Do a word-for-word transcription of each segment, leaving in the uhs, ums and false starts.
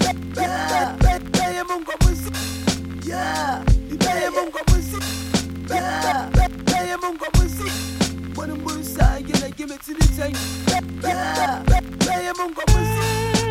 Yeah, Beye Mungu Musi. Yeah, Beye Mungu Musi. Yeah, Beye Mungu Musi. When I'm Musa, you like give it to the tank. Yeah, Beye Mungu Musi.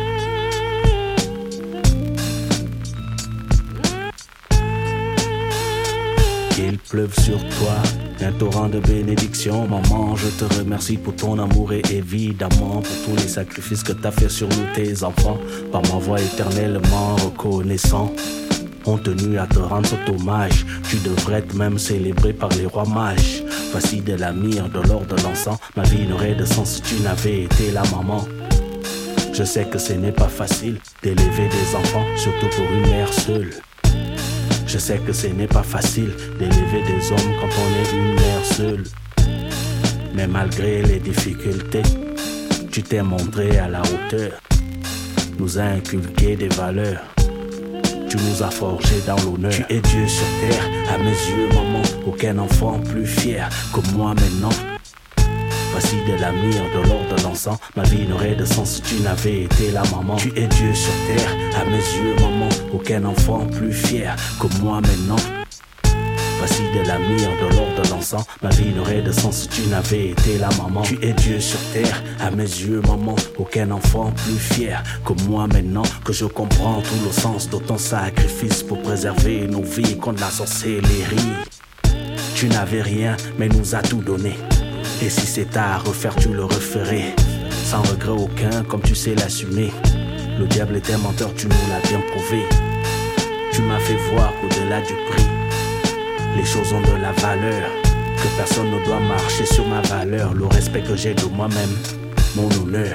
Qu'il pleuve sur toi, un torrent de bénédiction. Maman, je te remercie pour ton amour et évidemment pour tous les sacrifices que t'as fait sur nous, tes enfants. Par ma voix éternellement reconnaissant, ont tenu à te rendre cet hommage. Tu devrais être même célébré par les rois mages. Voici de la myrrhe, de l'or, de l'encens. Ma vie n'aurait de sens si tu n'avais été la maman. Je sais que ce n'est pas facile d'élever des enfants, surtout pour une mère seule. Je sais que ce n'est pas facile d'élever des hommes quand on est une mère seule. Mais malgré les difficultés, tu t'es montré à la hauteur. Nous a inculqué des valeurs. Tu nous as forgés dans l'honneur. Tu es Dieu sur terre, à mes yeux, maman. Aucun enfant plus fier que moi maintenant. Voici de la myrrhe, de l'or, de l'encens. Ma vie n'aurait de sens si tu n'avais été la maman. Tu es Dieu sur terre, à mes yeux, maman. Aucun enfant plus fier que moi maintenant. Voici de la myrrhe, de l'or, de l'encens. Ma vie n'aurait de sens si tu n'avais été la maman. Tu es Dieu sur terre, à mes yeux, maman. Aucun enfant plus fier que moi maintenant. Que je comprends tout le sens de ton sacrifice pour préserver nos vies contre la sorcellerie. Tu n'avais rien, mais nous as tout donné. Et si c'est à refaire, tu le referais. Sans regret aucun, comme tu sais l'assumer. Le diable est un menteur, tu nous l'as bien prouvé. Tu m'as fait voir qu'au-delà du prix, les choses ont de la valeur. Que personne ne doit marcher sur ma valeur. Le respect que j'ai de moi-même, mon honneur.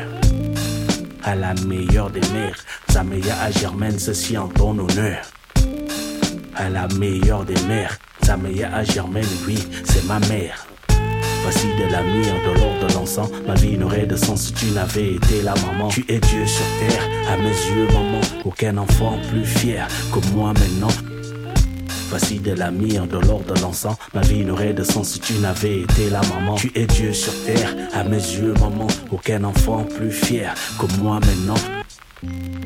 À la meilleure des mères, Zameya à Germaine, ceci en ton honneur. À la meilleure des mères, Zameya à Germaine, oui, c'est ma mère. Voici de la myrrhe, de l'or, de l'encens. Ma vie n'aurait de sens si tu n'avais été la maman. Tu es Dieu sur terre, à mes yeux, maman. Aucun enfant plus fier que moi maintenant. Voici de la myrrhe, de l'or, de l'encens. Ma vie n'aurait de sens si tu n'avais été la maman. Tu es Dieu sur terre, à mes yeux, maman. Aucun enfant plus fier que moi maintenant.